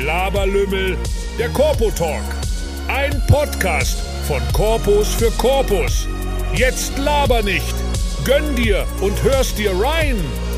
Laberlümmel, der Corpo Talk. Ein Podcast von Corpus für Corpus. Jetzt laber nicht, gönn dir und hörst dir rein.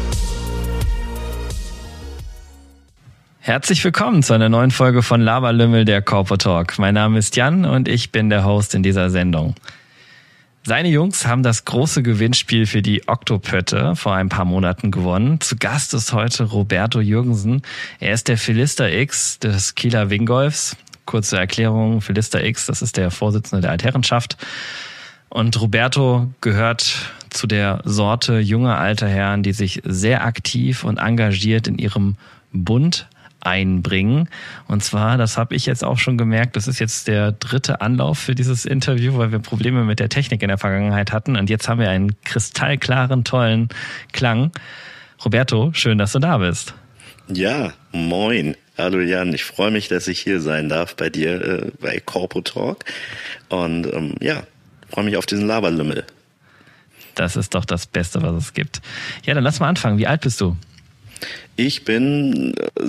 Herzlich willkommen zu einer neuen Folge von Laberlümmel, der Corpo Talk. Mein Name ist Jan und ich bin der Host in dieser Sendung. Seine Jungs haben das große Gewinnspiel für die Oktopötte vor ein paar Monaten gewonnen. Zu Gast ist heute Roberto Jürgensen. Er ist der Philister X des Kieler Wingolfs. Kurze Erklärung, Philister X, das ist der Vorsitzende der Altherrenschaft. Und Roberto gehört zu der Sorte junger alter Herren, die sich sehr aktiv und engagiert in ihrem Bund einbringen. Und zwar, das habe ich jetzt auch schon gemerkt, das ist jetzt der dritte Anlauf für dieses Interview, weil wir Probleme mit der Technik in der Vergangenheit hatten. Und jetzt haben wir einen kristallklaren, tollen Klang. Roberto, schön, dass du da bist. Ja, moin. Hallo Jan, ich freue mich, dass ich hier sein darf bei dir bei Corpo Talk. Und freue mich auf diesen Laberlümmel. Das ist doch das Beste, was es gibt. Ja, dann lass mal anfangen. Wie alt bist du? Ich bin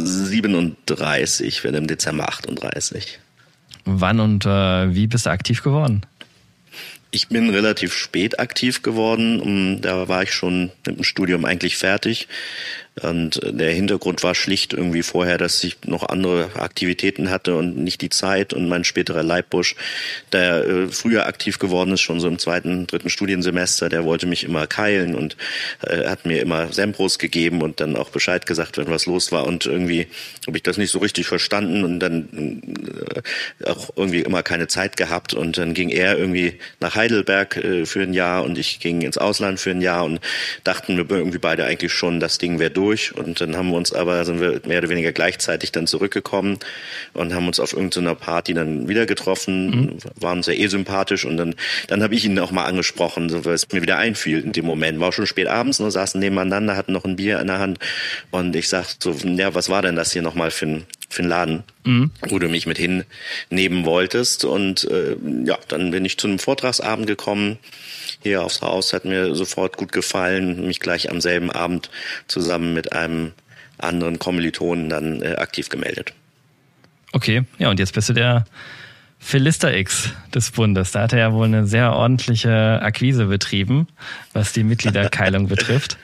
37, werde im Dezember 38. Wann und wie bist du aktiv geworden? Ich bin relativ spät aktiv geworden. Da war ich schon mit dem Studium eigentlich fertig. Und der Hintergrund war schlicht irgendwie vorher, dass ich noch andere Aktivitäten hatte und nicht die Zeit. Und mein späterer Leibbusch, der früher aktiv geworden ist, schon so im zweiten, dritten Studiensemester, der wollte mich immer keilen und hat mir immer Sempros gegeben und dann auch Bescheid gesagt, wenn was los war. Und irgendwie habe ich das nicht so richtig verstanden und dann auch irgendwie immer keine Zeit gehabt. Und dann ging er irgendwie nach Heidelberg für ein Jahr und ich ging ins Ausland für ein Jahr und dachten wir irgendwie beide eigentlich schon, das Ding wäre durch. Und dann sind wir mehr oder weniger gleichzeitig dann zurückgekommen und haben uns auf irgendeiner Party dann wieder getroffen, waren uns ja sympathisch und dann habe ich ihn auch mal angesprochen, so, weil es mir wieder einfiel in dem Moment. War schon spät abends, wir saßen nebeneinander, hatten noch ein Bier in der Hand und ich sag so, ja, was war denn das hier nochmal für ein Laden, wo du mich mit hinnehmen wolltest? Und dann bin ich zu einem Vortragsabend gekommen. Hier aufs Haus, hat mir sofort gut gefallen, mich gleich am selben Abend zusammen mit einem anderen Kommilitonen dann aktiv gemeldet. Okay, ja, und jetzt bist du der Philister X des Bundes. Da hat er ja wohl eine sehr ordentliche Akquise betrieben, was die Mitgliederkeilung betrifft.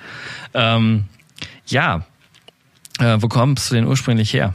Wo kommst du denn ursprünglich her?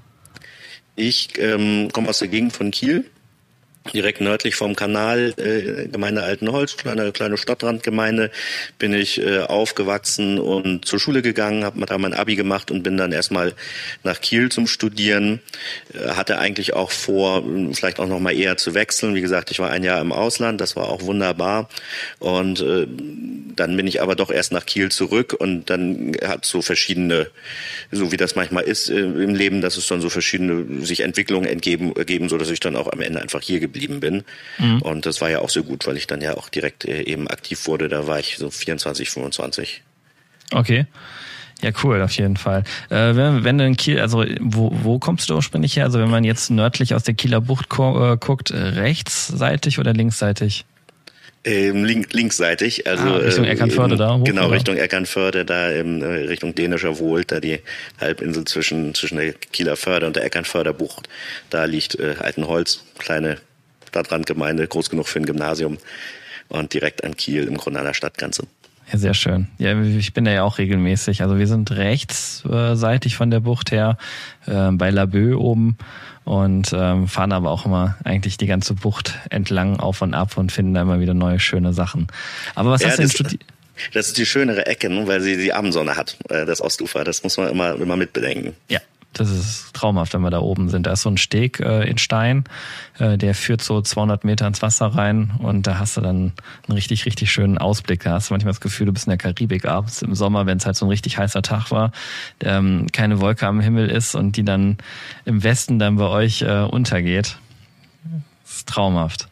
Ich komme aus der Gegend von Kiel. Direkt nördlich vom Kanal, Gemeinde Altenholz, kleine Stadtrandgemeinde, bin ich aufgewachsen und zur Schule gegangen, habe da mein Abi gemacht und bin dann erstmal nach Kiel zum Studieren. Hatte eigentlich auch vor, vielleicht auch noch mal eher zu wechseln. Wie gesagt, ich war ein Jahr im Ausland, das war auch wunderbar. Und dann bin ich aber doch erst nach Kiel zurück und dann hat so verschiedene, so wie das manchmal ist im Leben, dass es dann so verschiedene sich Entwicklungen ergeben, so dass ich dann auch am Ende einfach hier geblieben bin. Und das war ja auch so gut, weil ich dann ja auch direkt eben aktiv wurde. Da war ich so 24, 25. Okay. Ja, cool, auf jeden Fall. Wenn du in Kiel, also wo kommst du ursprünglich her? Also wenn man jetzt nördlich aus der Kieler Bucht guckt, rechtsseitig oder linksseitig? Linkssseitig, also Richtung Eckernförde da hoch? Genau, oder? Richtung Eckernförde, da Richtung Dänischer Wohld, da die Halbinsel zwischen der Kieler Förde und der Eckernförder Bucht. Da liegt Altenholz, kleine Stadtrandgemeinde, groß genug für ein Gymnasium und direkt an Kiel, im Grunde an der Stadtgrenze. Ja, sehr schön. Ja, ich bin da ja auch regelmäßig. Also wir sind rechtsseitig von der Bucht her, bei Laboe oben und fahren aber auch immer eigentlich die ganze Bucht entlang auf und ab und finden da immer wieder neue schöne Sachen. Aber was hast du denn studiert? Das ist die schönere Ecke, weil sie die Abendsonne hat, das Ostufer. Das muss man immer mitbedenken. Ja. Das ist traumhaft, wenn wir da oben sind. Da ist so ein Steg in Stein, der führt so 200 Meter ins Wasser rein und da hast du dann einen richtig, richtig schönen Ausblick. Da hast du manchmal das Gefühl, du bist in der Karibik abends im Sommer, wenn es halt so ein richtig heißer Tag war, keine Wolke am Himmel ist und die dann im Westen dann bei euch untergeht. Das ist traumhaft.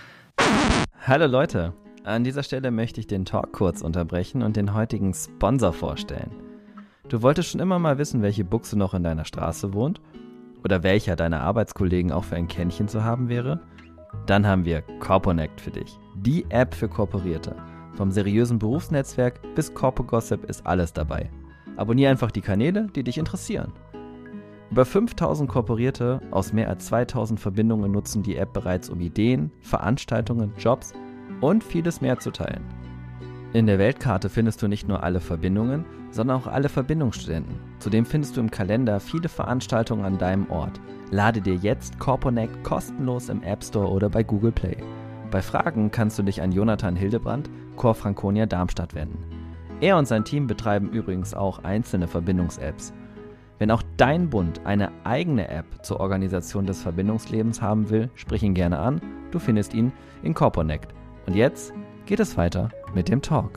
Hallo Leute, an dieser Stelle möchte ich den Talk kurz unterbrechen und den heutigen Sponsor vorstellen. Du wolltest schon immer mal wissen, welche Buchse noch in deiner Straße wohnt? Oder welcher deiner Arbeitskollegen auch für ein Kännchen zu haben wäre? Dann haben wir Corponect für dich. Die App für Korporierte. Vom seriösen Berufsnetzwerk bis Corpo Gossip ist alles dabei. Abonnier einfach die Kanäle, die dich interessieren. Über 5000 Korporierte aus mehr als 2000 Verbindungen nutzen die App bereits, um Ideen, Veranstaltungen, Jobs und vieles mehr zu teilen. In der Weltkarte findest du nicht nur alle Verbindungen, sondern auch alle Verbindungsstudenten. Zudem findest du im Kalender viele Veranstaltungen an deinem Ort. Lade dir jetzt CorpoNect kostenlos im App Store oder bei Google Play. Bei Fragen kannst du dich an Jonathan Hildebrand, Cor Franconia Darmstadt wenden. Er und sein Team betreiben übrigens auch einzelne Verbindungs-Apps. Wenn auch dein Bund eine eigene App zur Organisation des Verbindungslebens haben will, sprich ihn gerne an. Du findest ihn in CorpoNect. Und jetzt geht es weiter mit dem Talk.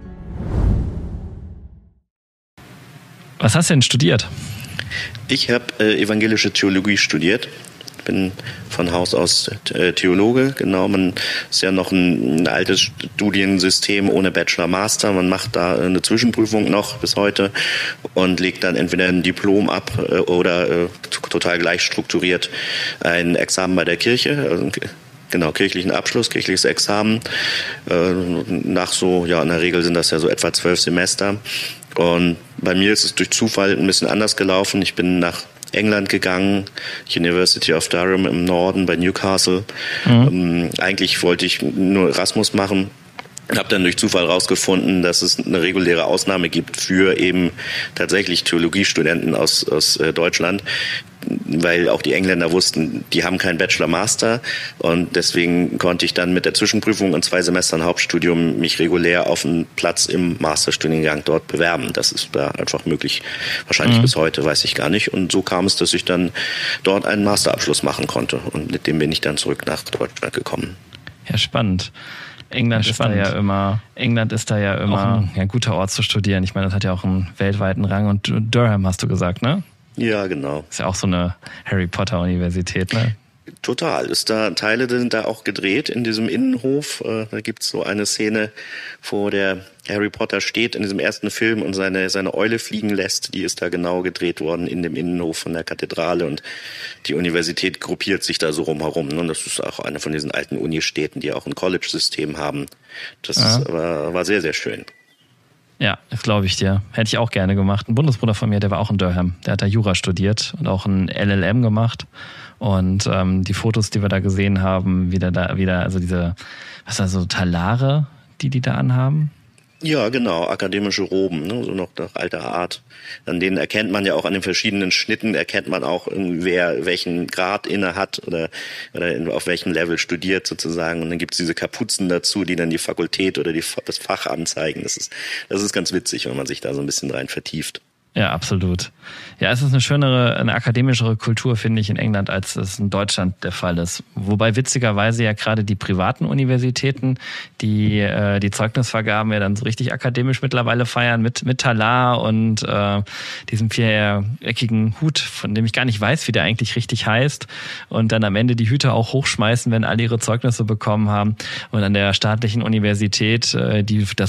Was hast du denn studiert? Ich habe evangelische Theologie studiert. Bin von Haus aus Theologe, genau. Man ist ja noch ein altes Studiensystem ohne Bachelor-Master. Man macht da eine Zwischenprüfung noch bis heute und legt dann entweder ein Diplom ab oder total gleich strukturiert ein Examen bei der Kirche. Also, genau, kirchlichen Abschluss, kirchliches Examen. Nach so, ja, in der Regel sind das ja so etwa 12 Semester. Und bei mir ist es durch Zufall ein bisschen anders gelaufen. Ich bin nach England gegangen, University of Durham im Norden bei Newcastle. Eigentlich wollte ich nur Erasmus machen. Habe dann durch Zufall rausgefunden, dass es eine reguläre Ausnahme gibt für eben tatsächlich Theologiestudenten aus Deutschland, weil auch die Engländer wussten, die haben keinen Bachelor-Master und deswegen konnte ich dann mit der Zwischenprüfung und 2 Semestern Hauptstudium mich regulär auf einen Platz im Masterstudiengang dort bewerben. Das ist da einfach möglich, wahrscheinlich bis heute, weiß ich gar nicht. Und so kam es, dass ich dann dort einen Masterabschluss machen konnte und mit dem bin ich dann zurück nach Deutschland gekommen. Ja, spannend. England ist da ja immer auch ein guter Ort zu studieren. Ich meine, das hat ja auch einen weltweiten Rang. Und Durham hast du gesagt, ne? Ja, genau. Ist ja auch so eine Harry Potter Universität, ne? Total. Teile sind da auch gedreht in diesem Innenhof. Da gibt's so eine Szene, wo der Harry Potter steht in diesem ersten Film und seine Eule fliegen lässt. Die ist da genau gedreht worden in dem Innenhof von der Kathedrale und die Universität gruppiert sich da so rumherum. Und das ist auch eine von diesen alten Unistädten, die auch ein College-System haben. Das war sehr, sehr schön. Ja, das glaube ich dir. Hätte ich auch gerne gemacht. Ein Bundesbruder von mir, der war auch in Durham. Der hat da Jura studiert und auch ein LLM gemacht. Und die Fotos, die wir da gesehen haben, also diese, was da so Talare, die da anhaben. Ja, genau, akademische Roben, ne, so noch nach alter Art. An denen erkennt man ja auch an den verschiedenen Schnitten, erkennt man auch, wer welchen Grad inne hat oder auf welchem Level studiert sozusagen. Und dann gibt's diese Kapuzen dazu, die dann die Fakultät oder das Fach anzeigen. Das ist ganz witzig, wenn man sich da so ein bisschen rein vertieft. Ja, absolut. Ja, es ist eine akademischere Kultur, finde ich, in England, als es in Deutschland der Fall ist. Wobei witzigerweise ja gerade die privaten Universitäten, die Zeugnisvergaben ja dann so richtig akademisch mittlerweile feiern mit Talar und diesem viereckigen Hut, von dem ich gar nicht weiß, wie der eigentlich richtig heißt. Und dann am Ende die Hüte auch hochschmeißen, wenn alle ihre Zeugnisse bekommen haben. Und an der staatlichen Universität, die den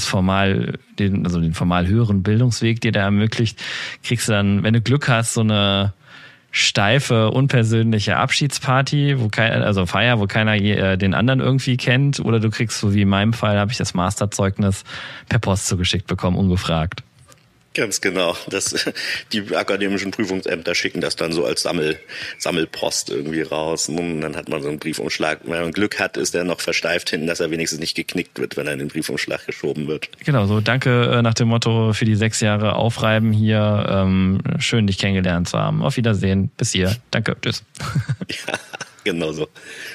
formal höheren Bildungsweg dir da ermöglicht, kriegst du dann, wenn du Glück hast, so eine steife, unpersönliche Abschiedsparty, wo keiner den anderen irgendwie kennt, oder du kriegst, so wie in meinem Fall, habe ich das Masterzeugnis per Post zugeschickt bekommen, ungefragt. Ganz genau. Die akademischen Prüfungsämter schicken das dann so als Sammelpost irgendwie raus. Und dann hat man so einen Briefumschlag. Wenn man Glück hat, ist der noch versteift hinten, dass er wenigstens nicht geknickt wird, wenn er in den Briefumschlag geschoben wird. Genau, so danke nach dem Motto für die 6 Jahre Aufreiben hier. Schön, dich kennengelernt zu haben. Auf Wiedersehen. Bis hier. Danke. Tschüss. Ja, genau so.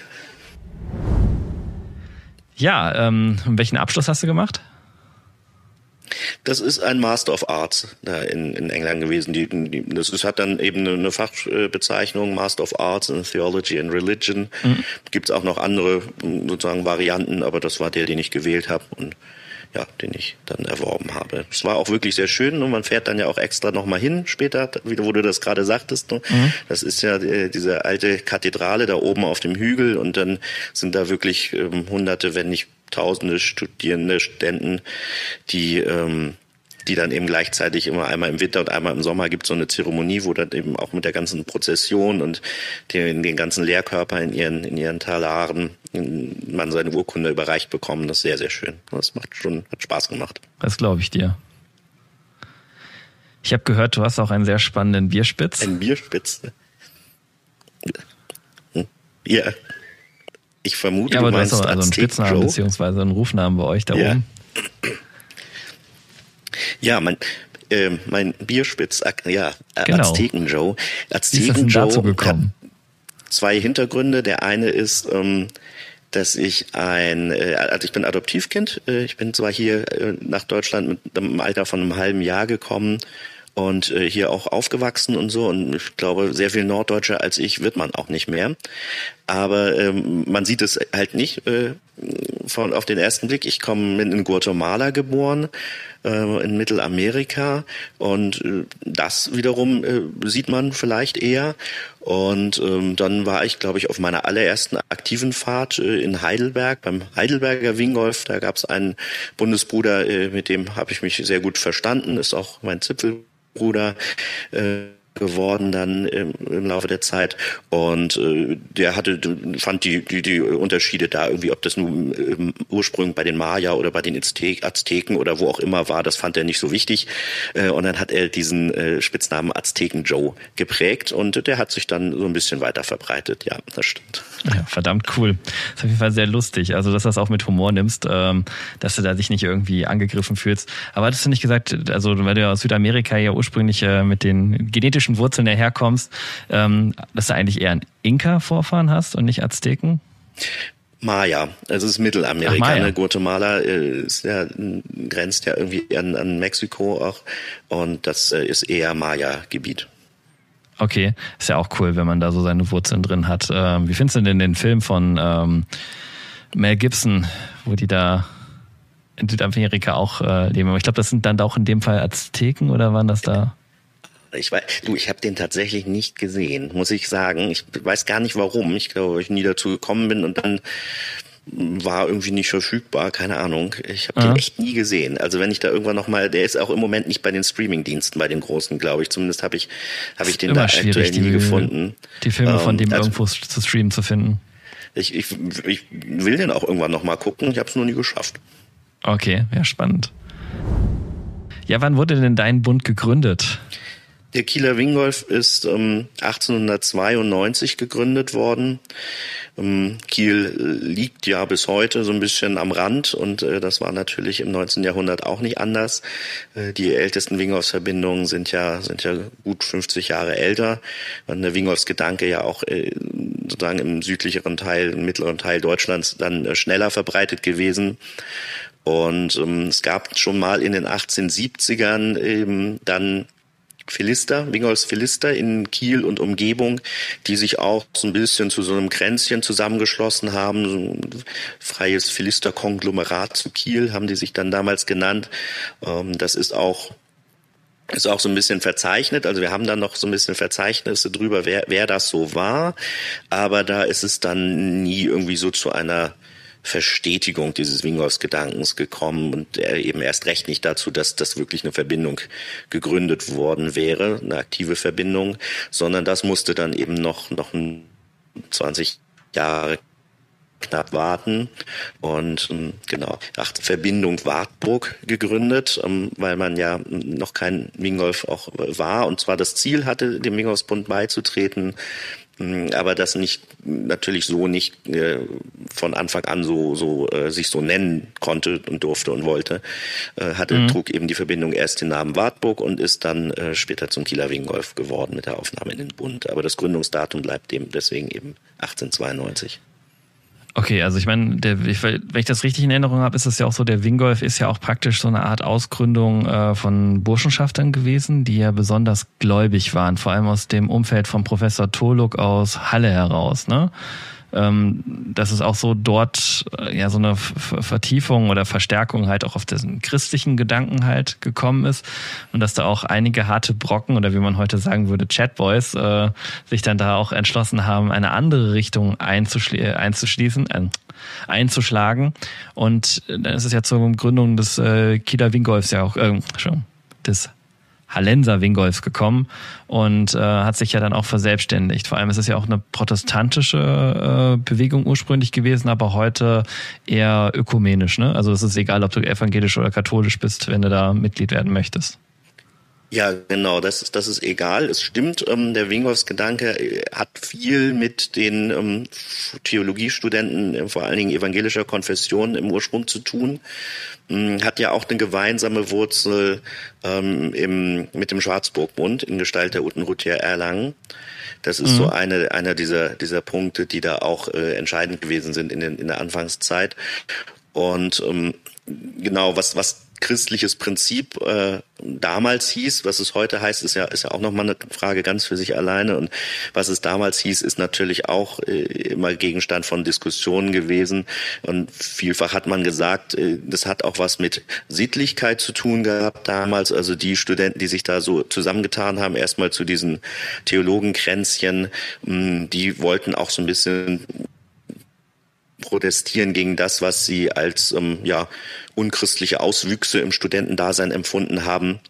Ja, welchen Abschluss hast du gemacht? Das ist ein Master of Arts da in England gewesen. Hat dann eben eine Fachbezeichnung, Master of Arts in Theology and Religion. Gibt's auch noch andere sozusagen Varianten, aber das war der, den ich gewählt habe und ja, den ich dann erworben habe. Es war auch wirklich sehr schön und man fährt dann ja auch extra nochmal hin später, wo du das gerade sagtest. Ne? Das ist ja diese alte Kathedrale da oben auf dem Hügel und dann sind da wirklich Hunderte, wenn nicht Tausende Studenten, die dann eben gleichzeitig immer einmal im Winter und einmal im Sommer gibt so eine Zeremonie, wo dann eben auch mit der ganzen Prozession und den ganzen Lehrkörper in ihren Talaren man seine Urkunde überreicht bekommt. Das ist sehr, sehr schön. Das hat Spaß gemacht. Das glaube ich dir. Ich habe gehört, du hast auch einen sehr spannenden Bierspitz. Ein Bierspitz? Ja. Ich vermute, ja, aber du meinst hast auch also einen Spitznamen beziehungsweise einen Rufnamen bei euch da oben. Ja, mein Bierspitz, genau. Azteken Joe. Azteken Joe dazu gekommen? Hat 2 Hintergründe. Der eine ist, dass ich ich bin Adoptivkind. Ich bin zwar hier nach Deutschland mit einem Alter von einem halben Jahr gekommen und hier auch aufgewachsen und so. Und ich glaube, sehr viel Norddeutscher als ich wird man auch nicht mehr. Aber man sieht es halt nicht auf den ersten Blick. Ich bin in Guatemala geboren, in Mittelamerika, und das wiederum sieht man vielleicht eher. Und dann war ich, glaube ich, auf meiner allerersten aktiven Fahrt in Heidelberg, beim Heidelberger Wingolf. Da gab es einen Bundesbruder, mit dem habe ich mich sehr gut verstanden, ist auch mein Zipfelbruder geworden dann im Laufe der Zeit, und der fand die Unterschiede da irgendwie, ob das nun ursprünglich bei den Maya oder bei den Azteken oder wo auch immer war, das fand er nicht so wichtig, und dann hat er diesen Spitznamen Azteken Joe geprägt, und der hat sich dann so ein bisschen weiter verbreitet. Ja, das stimmt. Ja, verdammt cool. Das ist auf jeden Fall sehr lustig, also dass du das auch mit Humor nimmst, dass du da dich nicht irgendwie angegriffen fühlst. Aber hattest du nicht gesagt, also weil du ja aus Südamerika ja ursprünglich mit den genetischen Wurzeln herkommst, dass du eigentlich eher einen Inka-Vorfahren hast und nicht Azteken? Maya, also es ist Mittelamerika. Ach, Maya. Ne? Guatemala grenzt ja irgendwie an Mexiko auch, und das ist eher Maya-Gebiet. Okay, ist ja auch cool, wenn man da so seine Wurzeln drin hat. Wie findest du denn den Film von Mel Gibson, wo die da in Südamerika auch leben? Aber ich glaube, das sind dann auch in dem Fall Azteken, oder waren das da? Ich habe den tatsächlich nicht gesehen, muss ich sagen. Ich weiß gar nicht warum. Ich glaube, weil ich nie dazu gekommen bin, und dann war irgendwie nicht verfügbar, keine Ahnung. Ich habe den echt nie gesehen. Also wenn ich da irgendwann nochmal, der ist auch im Moment nicht bei den Streaming-Diensten, bei den großen, glaube ich. Zumindest habe ich den da aktuell nie gefunden. Die Filme von dem irgendwo zu streamen zu finden. Ich will den auch irgendwann nochmal gucken. Ich habe es nur nie geschafft. Okay, ja, spannend. Ja, wann wurde denn dein Bund gegründet? Der Kieler Wingolf ist 1892 gegründet worden. Kiel liegt ja bis heute so ein bisschen am Rand, und das war natürlich im 19. Jahrhundert auch nicht anders. Die ältesten Wingolfsverbindungen sind ja gut 50 Jahre älter, und der Wingolfsgedanke ja auch sozusagen im südlicheren Teil, im mittleren Teil Deutschlands dann schneller verbreitet gewesen. Und es gab schon mal in den 1870ern eben dann Wingolfs Philister in Kiel und Umgebung, die sich auch so ein bisschen zu so einem Kränzchen zusammengeschlossen haben. So ein freies Philister-Konglomerat zu Kiel haben die sich dann damals genannt. Das ist auch so ein bisschen verzeichnet. Also wir haben dann noch so ein bisschen Verzeichnisse drüber, wer das so war. Aber da ist es dann nie irgendwie so zu einer Verstetigung dieses Wingolfs-Gedankens gekommen, und eben erst recht nicht dazu, dass das wirklich eine Verbindung gegründet worden wäre, eine aktive Verbindung, sondern das musste dann eben noch 20 Jahre knapp warten, und Verbindung Wartburg gegründet, weil man ja noch kein Wingolf auch war, und zwar das Ziel hatte, dem Wingolfsbund beizutreten, aber das natürlich nicht von Anfang an sich so nennen konnte und durfte und wollte, trug eben die Verbindung erst den Namen Wartburg und ist dann später zum Kieler Wingolf geworden mit der Aufnahme in den Bund. Aber das Gründungsdatum bleibt deswegen eben 1892. Okay, also ich meine, wenn ich das richtig in Erinnerung habe, ist es ja auch so, der Wingolf ist ja auch praktisch so eine Art Ausgründung von Burschenschaftern gewesen, die ja besonders gläubig waren, vor allem aus dem Umfeld von Professor Toluk aus Halle heraus, ne? Dass es auch so dort ja so eine Vertiefung oder Verstärkung halt auch auf diesen christlichen Gedanken halt gekommen ist, und dass da auch einige harte Brocken oder wie man heute sagen würde Chatboys sich dann da auch entschlossen haben, eine andere Richtung einzuschlagen. Und dann ist es ja zur Gründung des Kieler Wingolfs ja auch des Hallenser Wingolfs gekommen und hat sich ja dann auch verselbstständigt. Vor allem ist es ja auch eine protestantische Bewegung ursprünglich gewesen, aber heute eher ökumenisch, ne? Also es ist egal, ob du evangelisch oder katholisch bist, wenn du da Mitglied werden möchtest. Ja, genau, das ist egal. Es stimmt, der Wingolfs-Gedanke hat viel mit den Theologiestudenten, vor allen Dingen evangelischer Konfession im Ursprung zu tun. Hat ja auch eine gemeinsame Wurzel mit dem Schwarzburg-Bund in Gestalt der Uttenrüttier Erlangen. Das ist so einer dieser Punkte, die da auch entscheidend gewesen sind in der Anfangszeit. Und genau, was christliches Prinzip damals hieß, was es heute heißt, ist ja auch nochmal eine Frage ganz für sich alleine. Und was es damals hieß, ist natürlich auch immer Gegenstand von Diskussionen gewesen. Und vielfach hat man gesagt, das hat auch was mit Sittlichkeit zu tun gehabt damals. Also die Studenten, die sich da so zusammengetan haben, erstmal zu diesen Theologenkränzchen, die wollten auch so ein bisschen protestieren gegen das, was sie als unchristliche Auswüchse im Studentendasein empfunden haben.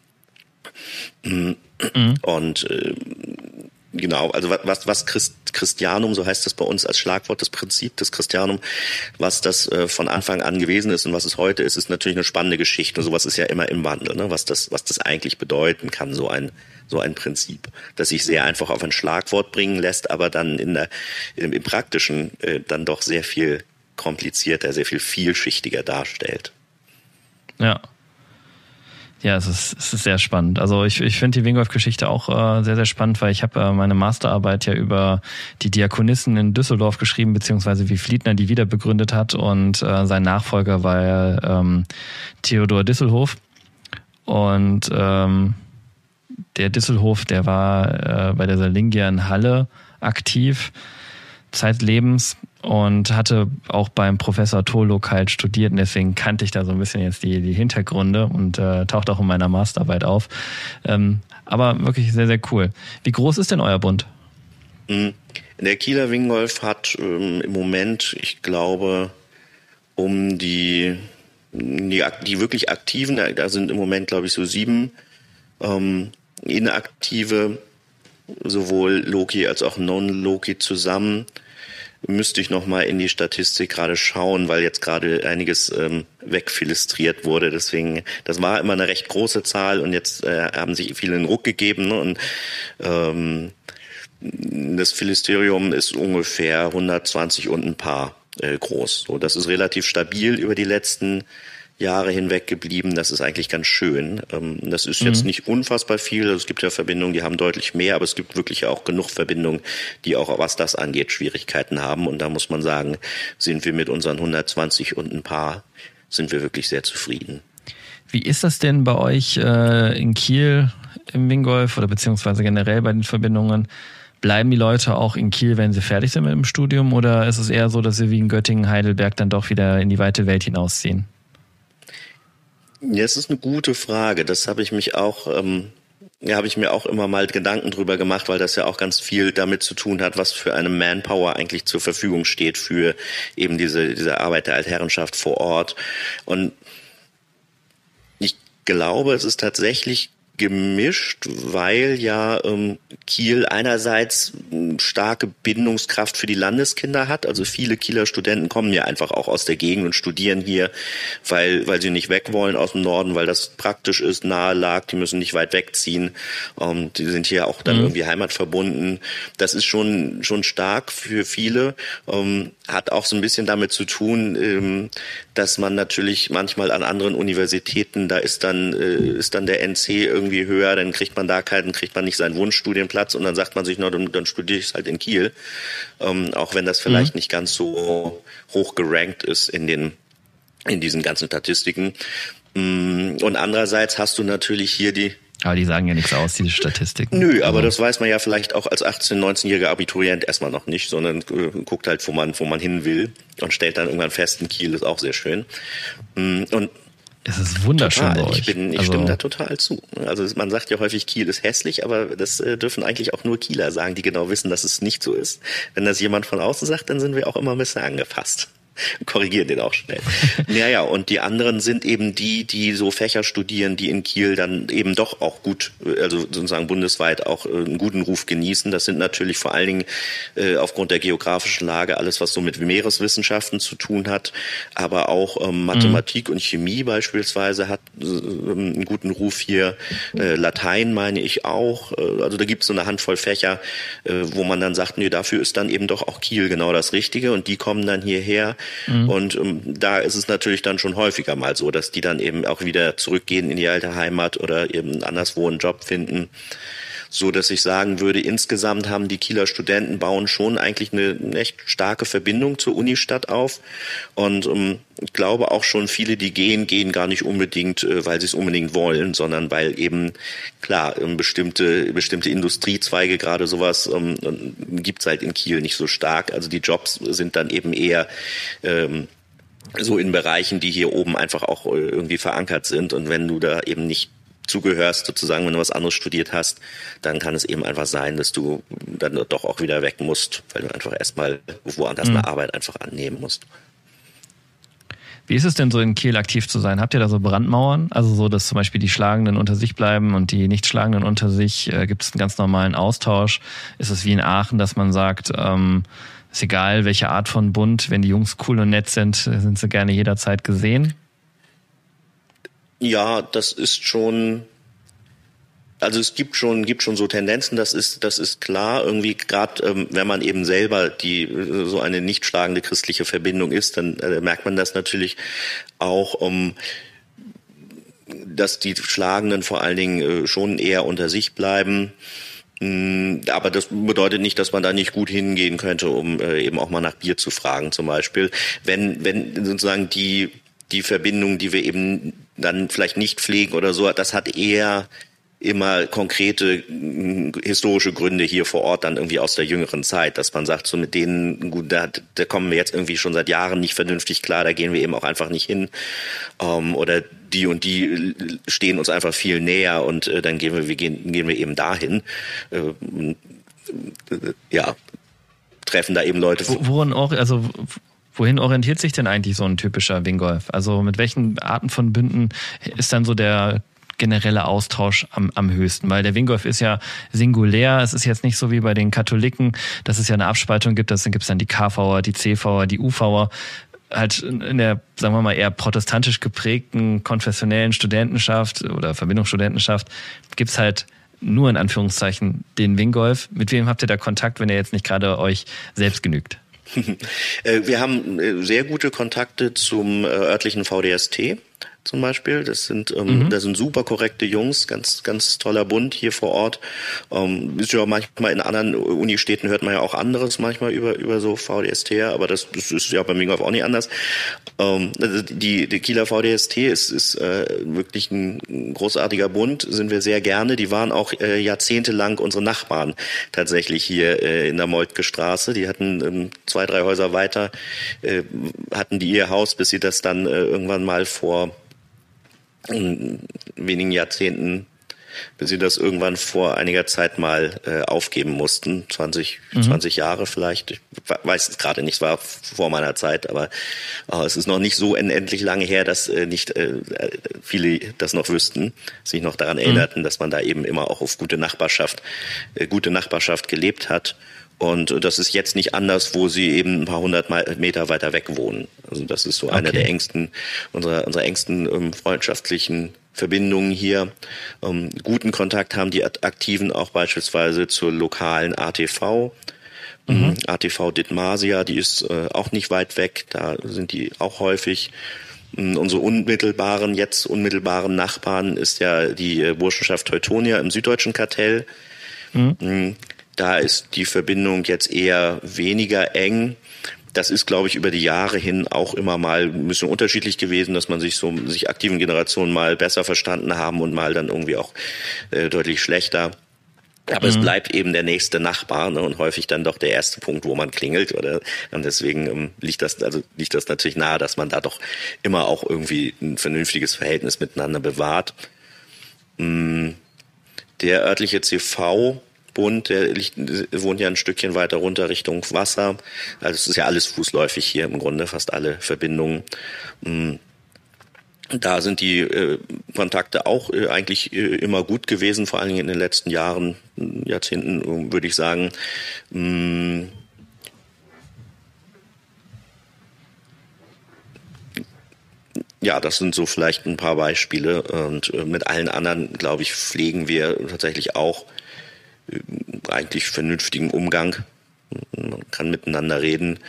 Und genau, also was Christianum, so heißt das bei uns als Schlagwort, das Prinzip des Christianum, was das von Anfang an gewesen ist und was es heute ist, ist natürlich eine spannende Geschichte. Und sowas ist ja immer im Wandel, ne? Was das eigentlich bedeuten kann, so ein Prinzip, das sich sehr einfach auf ein Schlagwort bringen lässt, aber dann im Praktischen dann doch sehr viel komplizierter, sehr viel vielschichtiger darstellt. Ja. Ja, es ist sehr spannend. Also ich finde die Wingolf-Geschichte auch sehr, sehr spannend, weil ich habe meine Masterarbeit ja über die Diakonissen in Düsseldorf geschrieben, beziehungsweise wie Fliedner die wieder begründet hat, und sein Nachfolger war ja Theodor Disselhof. Und der Disselhof, der war bei der Salingia in Halle aktiv, zeitlebens, und hatte auch beim Professor Tolok halt studiert, und deswegen kannte ich da so ein bisschen jetzt die Hintergründe und taucht auch in meiner Masterarbeit auf. Aber wirklich sehr, sehr cool. Wie groß ist denn euer Bund? Der Kieler Wingolf hat im Moment, ich glaube, um die wirklich Aktiven, da sind im Moment, glaube ich, so 7 inaktive, sowohl Loki als auch Non-Loki zusammen. Müsste ich nochmal in die Statistik gerade schauen, weil jetzt gerade einiges wegfilistriert wurde. Deswegen, das war immer eine recht große Zahl, und jetzt haben sich viele einen Ruck gegeben, ne? Und das Filisterium ist ungefähr 120 und ein paar groß. So, das ist relativ stabil über die letzten Jahre hinweg geblieben. Das ist eigentlich ganz schön. Das ist jetzt nicht unfassbar viel. Also es gibt ja Verbindungen, die haben deutlich mehr, aber es gibt wirklich auch genug Verbindungen, die auch, was das angeht, Schwierigkeiten haben. Und da muss man sagen, sind wir mit unseren 120 und ein paar, sind wir wirklich sehr zufrieden. Wie ist das denn bei euch in Kiel im Wingolf oder beziehungsweise generell bei den Verbindungen? Bleiben die Leute auch in Kiel, wenn sie fertig sind mit dem Studium, oder ist es eher so, dass sie wie in Göttingen, Heidelberg dann doch wieder in die weite Welt hinausziehen? Ja, es ist eine gute Frage. Das habe ich mich auch, habe ich mir auch immer mal Gedanken drüber gemacht, weil das ja auch ganz viel damit zu tun hat, was für eine Manpower eigentlich zur Verfügung steht für eben diese Arbeit der Altherrenschaft vor Ort. Und ich glaube, es ist tatsächlich gemischt, weil ja Kiel einerseits starke Bindungskraft für die Landeskinder hat. Also viele Kieler Studenten kommen ja einfach auch aus der Gegend und studieren hier, weil sie nicht weg wollen aus dem Norden, weil das praktisch ist, nahe lag, die müssen nicht weit wegziehen. Die sind hier auch dann irgendwie heimatverbunden. Das ist schon stark für viele. Hat auch so ein bisschen damit zu tun, dass man natürlich manchmal an anderen Universitäten, da ist dann der NC irgendwie höher, dann kriegt man nicht seinen Wunschstudienplatz, und dann sagt man sich, dann studiere ich es halt in Kiel, auch wenn das vielleicht nicht ganz so hoch gerankt ist in diesen ganzen Statistiken. Und andererseits hast du natürlich hier aber die sagen ja nichts aus, diese Statistiken. Nö, aber das weiß man ja vielleicht auch als 18-, 19-jähriger Abiturient erstmal noch nicht, sondern guckt halt, wo man hin will, und stellt dann irgendwann fest, in Kiel ist auch sehr schön. Und es ist wunderschön total. bei euch. Ich stimme da total zu. Also man sagt ja häufig, Kiel ist hässlich, aber das dürfen eigentlich auch nur Kieler sagen, die genau wissen, dass es nicht so ist. Wenn das jemand von außen sagt, dann sind wir auch immer ein bisschen angepasst. korrigieren den auch schnell. Naja, und die anderen sind eben die so Fächer studieren, die in Kiel dann eben doch auch gut, also sozusagen bundesweit auch einen guten Ruf genießen. Das sind natürlich vor allen Dingen aufgrund der geografischen Lage alles, was so mit Meereswissenschaften zu tun hat, aber auch Mathematik und Chemie beispielsweise hat einen guten Ruf hier. Latein meine ich auch. Also da gibt es so eine Handvoll Fächer, wo man dann sagt, nee, dafür ist dann eben doch auch Kiel genau das Richtige und die kommen dann hierher. Und da ist es natürlich dann schon häufiger mal so, dass die dann eben auch wieder zurückgehen in die alte Heimat oder eben anderswo einen Job finden. So dass ich sagen würde, insgesamt haben die Kieler Studenten bauen schon eigentlich eine echt starke Verbindung zur Unistadt auf. Und ich glaube auch schon viele, die gehen gar nicht unbedingt, weil sie es unbedingt wollen, sondern weil eben, klar, bestimmte Industriezweige, gerade sowas, gibt's halt in Kiel nicht so stark. Also die Jobs sind dann eben eher so in Bereichen, die hier oben einfach auch irgendwie verankert sind. Und wenn du da eben nicht zugehörst, sozusagen, wenn du was anderes studiert hast, dann kann es eben einfach sein, dass du dann doch auch wieder weg musst, weil du einfach erstmal woanders eine Arbeit einfach annehmen musst. Wie ist es denn so in Kiel aktiv zu sein? Habt ihr da so Brandmauern? Also so, dass zum Beispiel die Schlagenden unter sich bleiben und die Nicht-Schlagenden unter sich? Gibt es einen ganz normalen Austausch? Ist es wie in Aachen, dass man sagt, ist egal, welche Art von Bund, wenn die Jungs cool und nett sind sie gerne jederzeit gesehen? Ja, das ist schon, also es gibt schon so Tendenzen, das ist klar, irgendwie gerade wenn man eben selber so eine nicht schlagende christliche Verbindung ist, dann merkt man das natürlich auch, dass die Schlagenden vor allen Dingen schon eher unter sich bleiben. Aber das bedeutet nicht, dass man da nicht gut hingehen könnte, um eben auch mal nach Bier zu fragen zum Beispiel. Wenn sozusagen die Verbindung, die wir eben dann vielleicht nicht pflegen oder so, das hat eher immer konkrete historische Gründe hier vor Ort dann irgendwie aus der jüngeren Zeit, dass man sagt, so mit denen, gut, da kommen wir jetzt irgendwie schon seit Jahren nicht vernünftig klar, da gehen wir eben auch einfach nicht hin, oder die und die stehen uns einfach viel näher und dann gehen wir eben dahin, ja, treffen da eben Leute. Wohin orientiert sich denn eigentlich so ein typischer Wingolf? Also mit welchen Arten von Bünden ist dann so der generelle Austausch am höchsten? Weil der Wingolf ist ja singulär. Es ist jetzt nicht so wie bei den Katholiken, dass es ja eine Abspaltung gibt. Dann gibt es dann die KVer, die CVer, die UVer. Halt in der, sagen wir mal, eher protestantisch geprägten konfessionellen Studentenschaft oder Verbindungsstudentenschaft gibt's halt nur in Anführungszeichen den Wingolf. Mit wem habt ihr da Kontakt, wenn ihr jetzt nicht gerade euch selbst genügt? Wir haben sehr gute Kontakte zum örtlichen VDST zum Beispiel. Das sind super korrekte Jungs, ganz, ganz toller Bund hier vor Ort. Ist ja manchmal in anderen Unistädten hört man ja auch anderes manchmal über so VDST, aber das ist ja bei Wingolf auch nicht anders. Also die Kieler VDST ist wirklich ein großartiger Bund, sind wir sehr gerne. Die waren auch jahrzehntelang unsere Nachbarn tatsächlich hier in der Moltke Straße. Die hatten 2-3 Häuser weiter, hatten die ihr Haus, bis sie das dann irgendwann mal vor wenigen Jahrzehnten, bis sie das irgendwann vor einiger Zeit mal aufgeben mussten, 20 Jahre vielleicht, ich weiß es gerade nicht, es war vor meiner Zeit, aber es ist noch nicht so unendlich lange her, dass nicht viele das noch wüssten, sich noch daran erinnerten, dass man da eben immer auch auf gute Nachbarschaft gelebt hat. Und das ist jetzt nicht anders, wo sie eben ein paar 100 Meter weiter weg wohnen. Also das ist so eine der unserer engsten freundschaftlichen Verbindungen hier. Guten Kontakt haben die Aktiven auch beispielsweise zur lokalen ATV. ATV Dithmarsia, die ist auch nicht weit weg. Da sind die auch häufig. Unsere unmittelbaren Nachbarn ist ja die Burschenschaft Teutonia im Süddeutschen Kartell. Da ist die Verbindung jetzt eher weniger eng. Das ist, glaube ich, über die Jahre hin auch immer mal ein bisschen unterschiedlich gewesen, dass man sich aktiven Generationen mal besser verstanden haben und mal dann irgendwie auch deutlich schlechter. Aber es bleibt eben der nächste Nachbar, ne, und häufig dann doch der erste Punkt, wo man klingelt. Und deswegen liegt das natürlich nahe, dass man da doch immer auch irgendwie ein vernünftiges Verhältnis miteinander bewahrt. Der örtliche CV wohnt. Der wohnt ja ein Stückchen weiter runter Richtung Wasser. Also es ist ja alles fußläufig hier im Grunde, fast alle Verbindungen. Da sind die Kontakte auch eigentlich immer gut gewesen, vor allen Dingen in den letzten Jahren, Jahrzehnten, würde ich sagen. Ja, das sind so vielleicht ein paar Beispiele. Und mit allen anderen, glaube ich, pflegen wir tatsächlich auch eigentlich vernünftigen Umgang. Man kann miteinander reden.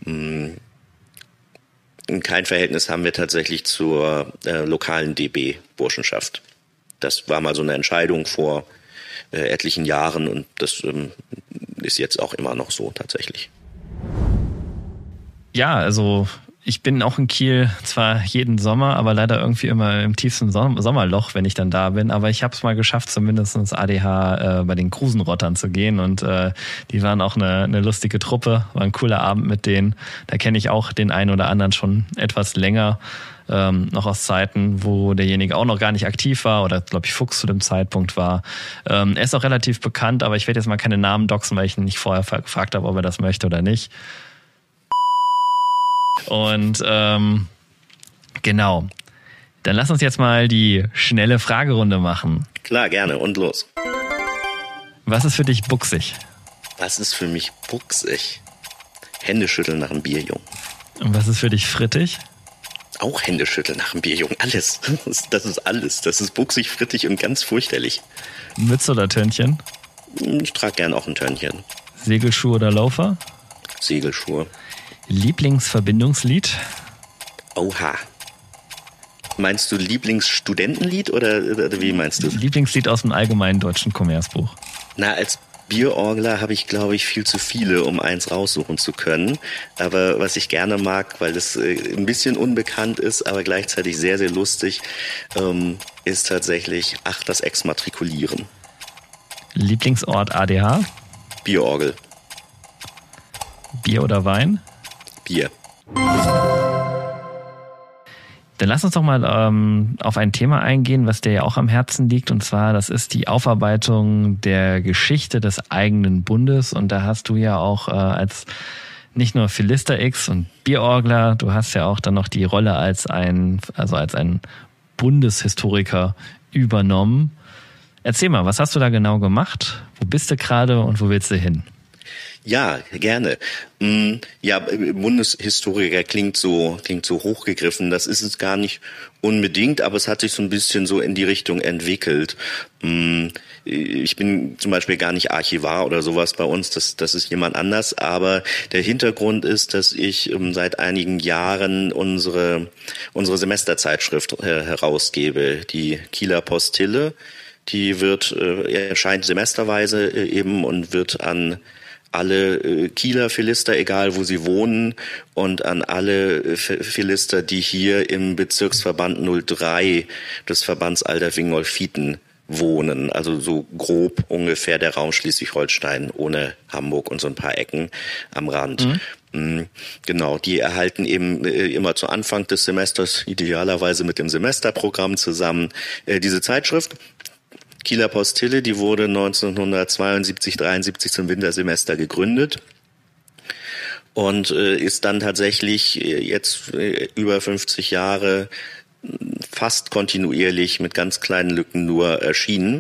Kein Verhältnis haben wir tatsächlich zur lokalen DB-Burschenschaft. Das war mal so eine Entscheidung vor etlichen Jahren und das ist jetzt auch immer noch so tatsächlich. Ja, also ich bin auch in Kiel zwar jeden Sommer, aber leider irgendwie immer im tiefsten Sommerloch, wenn ich dann da bin. Aber ich habe es mal geschafft, zumindest ADH bei den Krusenrottern zu gehen. Und die waren auch eine lustige Truppe, war ein cooler Abend mit denen. Da kenne ich auch den einen oder anderen schon etwas länger, noch aus Zeiten, wo derjenige auch noch gar nicht aktiv war oder, glaube ich, Fuchs zu dem Zeitpunkt war. Er ist auch relativ bekannt, aber ich werde jetzt mal keine Namen doxen, weil ich ihn nicht vorher gefragt habe, ob er das möchte oder nicht. Und genau, dann lass uns jetzt mal die schnelle Fragerunde machen. Klar, gerne und los. Was ist für dich buchsig? Was ist für mich buchsig? Hände schütteln nach dem Bierjungen. Und was ist für dich frittig? Auch Hände schütteln nach dem Bierjungen. Alles. Das ist alles. Das ist buchsig, frittig und ganz fürchterlich. Mütze oder Törnchen? Ich trage gern auch ein Törnchen. Segelschuhe oder Laufer? Segelschuhe. Lieblingsverbindungslied? Oha. Meinst du Lieblingsstudentenlied oder wie meinst du? Lieblingslied aus dem allgemeinen deutschen Kommerzbuch. Na, als Bierorgler habe ich, glaube ich, viel zu viele, um eins raussuchen zu können. Aber was ich gerne mag, weil es ein bisschen unbekannt ist, aber gleichzeitig sehr, sehr lustig, ist tatsächlich Ach, das Exmatrikulieren. Lieblingsort ADH? Bierorgel. Bier oder Wein? Bier. Dann lass uns doch mal auf ein Thema eingehen, was dir ja auch am Herzen liegt. Und zwar, das ist die Aufarbeitung der Geschichte des eigenen Bundes. Und da hast du ja auch als nicht nur Philister X und Bierorgler, du hast ja auch dann noch die Rolle als ein Bundeshistoriker übernommen. Erzähl mal, was hast du da genau gemacht? Wo bist du gerade und wo willst du hin? Ja, gerne. Ja, Bundeshistoriker klingt so hochgegriffen. Das ist es gar nicht unbedingt, aber es hat sich so ein bisschen so in die Richtung entwickelt. Ich bin zum Beispiel gar nicht Archivar oder sowas bei uns, das ist jemand anders. Aber der Hintergrund ist, dass ich seit einigen Jahren unsere Semesterzeitschrift herausgebe, die Kieler Postille. Die erscheint semesterweise eben und wird an alle Kieler Philister, egal wo sie wohnen, und an alle Philister, die hier im Bezirksverband 03 des Verbands Alderding-Olfiten wohnen. Also so grob ungefähr der Raum Schleswig-Holstein ohne Hamburg und so ein paar Ecken am Rand. Genau, die erhalten eben immer zu Anfang des Semesters, idealerweise mit dem Semesterprogramm zusammen, diese Zeitschrift. Kieler Postille, die wurde 1972/73 zum Wintersemester gegründet und ist dann tatsächlich jetzt über 50 Jahre fast kontinuierlich mit ganz kleinen Lücken nur erschienen.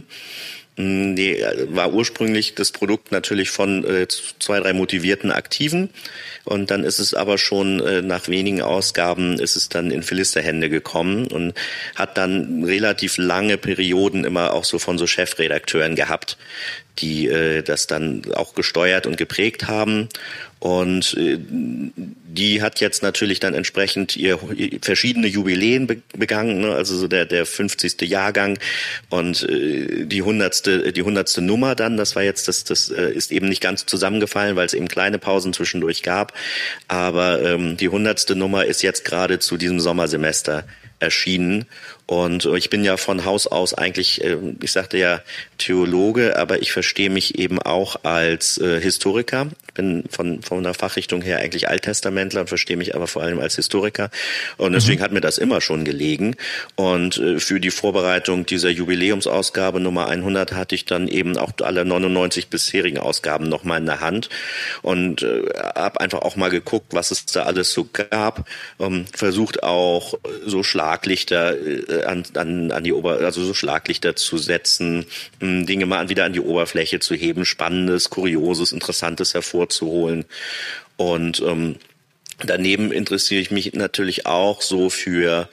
War ursprünglich das Produkt natürlich von 2-3 motivierten Aktiven und dann ist es aber schon nach wenigen Ausgaben ist es dann in Philisterhände gekommen und hat dann relativ lange Perioden immer auch so von so Chefredakteuren gehabt, die das dann auch gesteuert und geprägt haben. Und die hat jetzt natürlich dann entsprechend ihr verschiedene Jubiläen begangen, ne? Also so der 50. Jahrgang und die 100. Nummer dann, das war jetzt das ist eben nicht ganz zusammengefallen, weil es eben kleine Pausen zwischendurch gab, aber die 100. Nummer ist jetzt gerade zu diesem Sommersemester erschienen. Und ich bin ja von Haus aus eigentlich, ich sagte ja Theologe, aber ich verstehe mich eben auch als Historiker. Ich bin von der Fachrichtung her eigentlich Alttestamentler und verstehe mich aber vor allem als Historiker. Und deswegen hat mir das immer schon gelegen. Und für die Vorbereitung dieser Jubiläumsausgabe Nummer 100 hatte ich dann eben auch alle 99 bisherigen Ausgaben noch mal in der Hand und habe einfach auch mal geguckt, was es da alles so gab. Versucht auch so Schlaglichter an die so Schlaglichter zu setzen, Dinge mal wieder an die Oberfläche zu heben, Spannendes, Kurioses, Interessantes hervorzuholen. Und daneben interessiere ich mich natürlich auch so für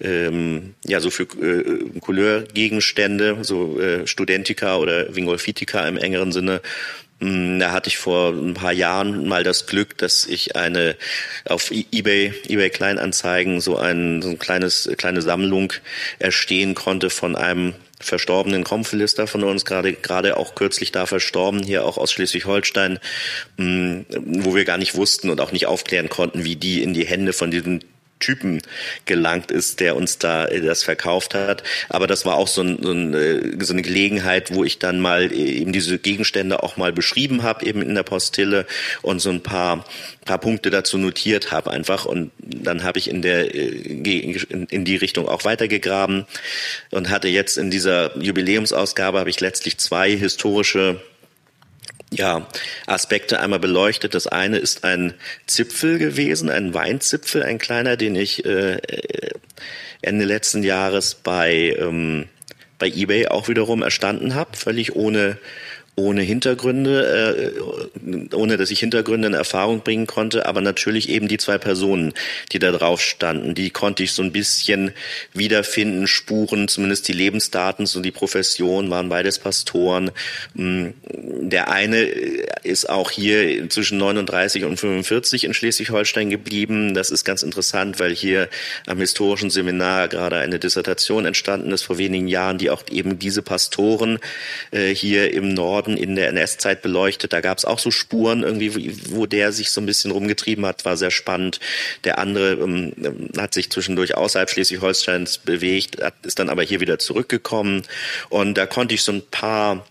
Couleurgegenstände, so Studentika oder Vingolfitika im engeren Sinne. Da hatte ich vor ein paar Jahren mal das Glück, dass ich auf eBay Kleinanzeigen so eine kleine Sammlung erstehen konnte von einem verstorbenen Komphilister von uns, gerade auch kürzlich da verstorben, hier auch aus Schleswig-Holstein, wo wir gar nicht wussten und auch nicht aufklären konnten, wie die in die Hände von diesem Typen gelangt ist, der uns da das verkauft hat. Aber das war auch so eine Gelegenheit, wo ich dann mal eben diese Gegenstände auch mal beschrieben habe, eben in der Postille und so ein paar Punkte dazu notiert habe einfach. Und dann habe ich in die Richtung auch weitergegraben und hatte jetzt in dieser Jubiläumsausgabe habe ich letztlich 2 historische Aspekte einmal beleuchtet. Das eine ist ein Zipfel gewesen, ein Weinzipfel, ein kleiner, den ich Ende letzten Jahres bei eBay auch wiederum erstanden habe, völlig ohne Hintergründe, ohne dass ich Hintergründe in Erfahrung bringen konnte, aber natürlich eben die 2 Personen, die da drauf standen, die konnte ich so ein bisschen wiederfinden, Spuren, zumindest die Lebensdaten, so die Profession, waren beides Pastoren. Der eine ist auch hier zwischen 39 und 45 in Schleswig-Holstein geblieben. Das ist ganz interessant, weil hier am historischen Seminar gerade eine Dissertation entstanden ist vor wenigen Jahren, die auch eben diese Pastoren hier im Norden in der NS-Zeit beleuchtet. Da gab es auch so Spuren irgendwie, wo der sich so ein bisschen rumgetrieben hat, war sehr spannend. Der andere hat sich zwischendurch außerhalb Schleswig-Holsteins bewegt, ist dann aber hier wieder zurückgekommen. Und da konnte ich so ein paar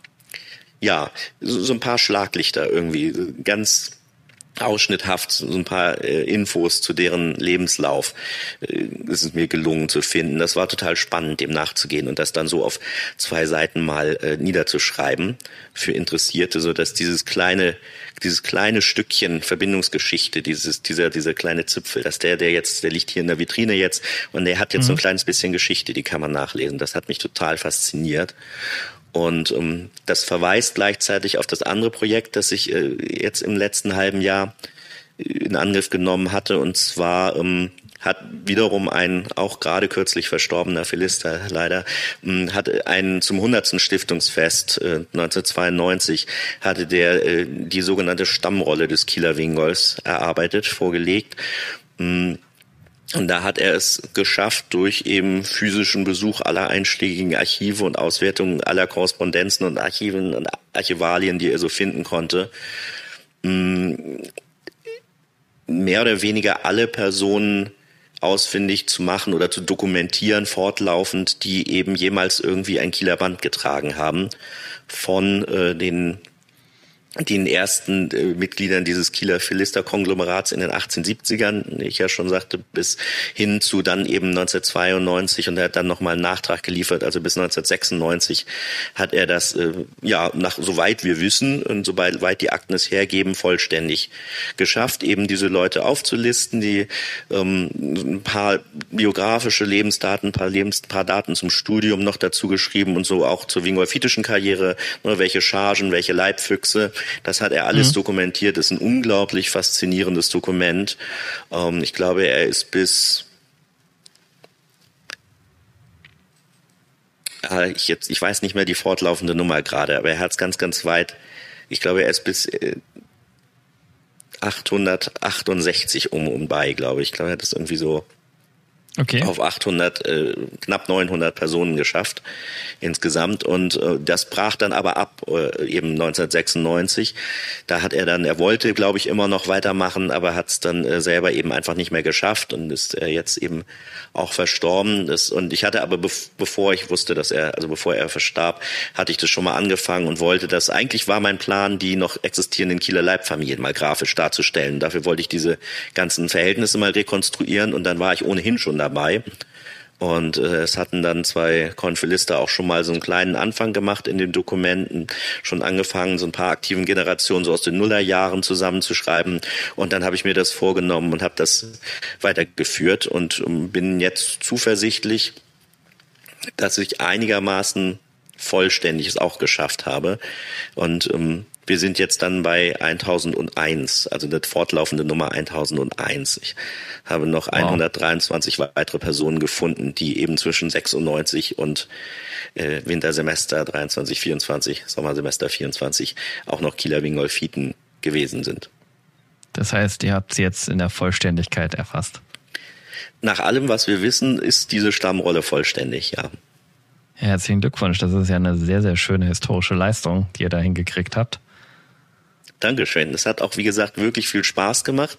Schlaglichter irgendwie ganz ausschnitthaft, so ein paar Infos zu deren Lebenslauf ist es mir gelungen zu finden. Das war total spannend, dem nachzugehen und das dann so auf 2 Seiten mal niederzuschreiben für Interessierte, so dass dieses kleine Stückchen Verbindungsgeschichte, dieser kleine Zipfel, dass der liegt hier in der Vitrine jetzt und der hat jetzt so ein kleines bisschen Geschichte, die kann man nachlesen. Das hat mich total fasziniert. Und das verweist gleichzeitig auf das andere Projekt, das ich jetzt im letzten halben Jahr in Angriff genommen hatte. Und zwar hat wiederum ein auch gerade kürzlich verstorbener Philister leider, hat einen zum 100. Stiftungsfest 1992 hatte der die sogenannte Stammrolle des Kieler Wingols vorgelegt. Und da hat er es geschafft, durch eben physischen Besuch aller einschlägigen Archive und Auswertungen aller Korrespondenzen und Archiven und Archivalien, die er so finden konnte, mehr oder weniger alle Personen ausfindig zu machen oder zu dokumentieren, fortlaufend, die eben jemals irgendwie ein Kieler Band getragen haben, von den ersten Mitgliedern dieses Kieler Philister-Konglomerats in den 1870ern, wie ich ja schon sagte, bis hin zu dann eben 1992 und er hat dann nochmal einen Nachtrag geliefert, also bis 1996 hat er das, soweit wir wissen und soweit die Akten es hergeben, vollständig geschafft, eben diese Leute aufzulisten, die ein paar biografische Lebensdaten, ein paar Daten zum Studium noch dazu geschrieben und so auch zur wingolfitischen Karriere, welche Chargen, welche Leibfüchse. Das hat er alles dokumentiert. Das ist ein unglaublich faszinierendes Dokument. Ich glaube, er ist bis ich weiß nicht mehr die fortlaufende Nummer gerade, aber er hat es ganz, ganz weit. Ich glaube, er ist bis 868 um bei, glaube ich. Ich glaube, er hat das irgendwie so auf 800, knapp 900 Personen geschafft insgesamt. Und das brach dann aber ab, eben 1996. Da hat er wollte, glaube ich, immer noch weitermachen, aber hat es dann selber eben einfach nicht mehr geschafft und ist jetzt eben auch verstorben. Und ich hatte aber, bevor er verstarb, hatte ich das schon mal angefangen und wollte das. Eigentlich war mein Plan, die noch existierenden Kieler Leibfamilien mal grafisch darzustellen. Dafür wollte ich diese ganzen Verhältnisse mal rekonstruieren und dann war ich ohnehin schon dabei. Und es hatten dann 2 Konfilister auch schon mal so einen kleinen Anfang gemacht in den Dokumenten, schon angefangen, so ein paar aktiven Generationen so aus den Nullerjahren zusammenzuschreiben. Und dann habe ich mir das vorgenommen und habe das weitergeführt und bin jetzt zuversichtlich, dass ich einigermaßen vollständig es auch geschafft habe. Und wir sind jetzt dann bei 1001, also eine fortlaufende Nummer 1001. Ich habe noch 123 weitere Personen gefunden, die eben zwischen 96 und Wintersemester 23, 24, Sommersemester 24 auch noch Kieler Wingolfiten gewesen sind. Das heißt, ihr habt sie jetzt in der Vollständigkeit erfasst? Nach allem, was wir wissen, ist diese Stammrolle vollständig, ja. Ja, herzlichen Glückwunsch. Das ist ja eine sehr, sehr schöne historische Leistung, die ihr da hingekriegt habt. Dankeschön. Es hat auch, wie gesagt, wirklich viel Spaß gemacht.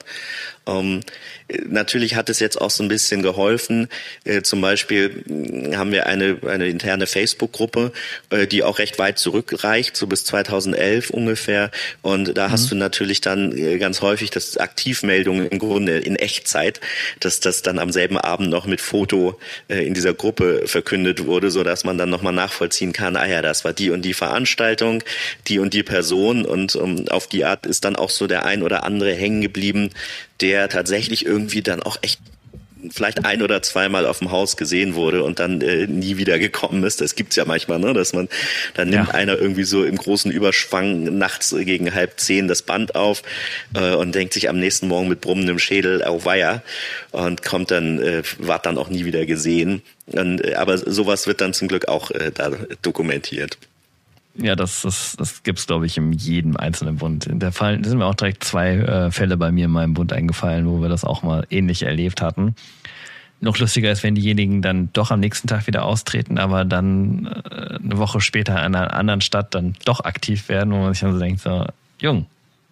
Natürlich hat es jetzt auch so ein bisschen geholfen. Zum Beispiel haben wir eine interne Facebook-Gruppe, die auch recht weit zurückreicht, so bis 2011 ungefähr. Und da hast du natürlich dann ganz häufig das Aktivmeldungen im Grunde in Echtzeit, dass das dann am selben Abend noch mit Foto in dieser Gruppe verkündet wurde, so dass man dann nochmal nachvollziehen kann, das war die und die Veranstaltung, die und die Person, und auf die Art ist dann auch so der ein oder andere hängen geblieben, der tatsächlich irgendwie dann auch echt vielleicht 1 oder 2 Mal auf dem Haus gesehen wurde und dann nie wieder gekommen ist. Das gibt's ja manchmal, ne, dass man dann nimmt einer irgendwie so im großen Überschwang nachts gegen 9:30 das Band auf und denkt sich am nächsten Morgen mit brummendem Schädel, auweia, und kommt dann, ward dann auch nie wieder gesehen. Aber sowas wird dann zum Glück auch da dokumentiert. Ja, das gibt's, glaube ich, in jedem einzelnen Bund. In der Fall sind mir auch direkt 2 Fälle bei mir in meinem Bund eingefallen, wo wir das auch mal ähnlich erlebt hatten. Noch lustiger ist, wenn diejenigen dann doch am nächsten Tag wieder austreten, aber dann eine Woche später in einer anderen Stadt dann doch aktiv werden, wo man sich dann so denkt, so, Jung,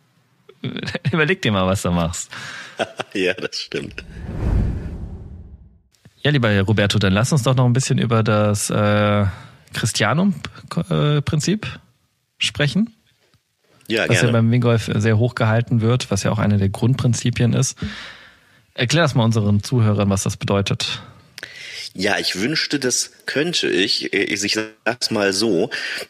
überleg dir mal, was du machst. Ja, das stimmt. Ja, lieber Roberto, dann lass uns doch noch ein bisschen über das Christianum-Prinzip sprechen. Ja, was gerne. Ja beim Wingolf sehr hoch gehalten wird, was ja auch eine der Grundprinzipien ist. Erklär das mal unseren Zuhörern, was das bedeutet. Ja, ich wünschte, das könnte ich. Ich sag's mal so.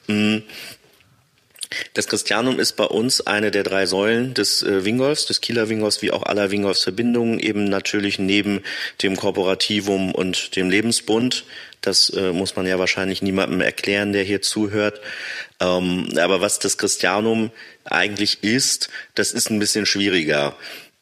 Das Christianum ist bei uns eine der 3 Säulen des Wingolfs, des Kieler Wingolfs, wie auch aller Wingolfsverbindungen, eben natürlich neben dem Korporativum und dem Lebensbund. Das muss man ja wahrscheinlich niemandem erklären, der hier zuhört. Aber was das Christianum eigentlich ist, das ist ein bisschen schwieriger.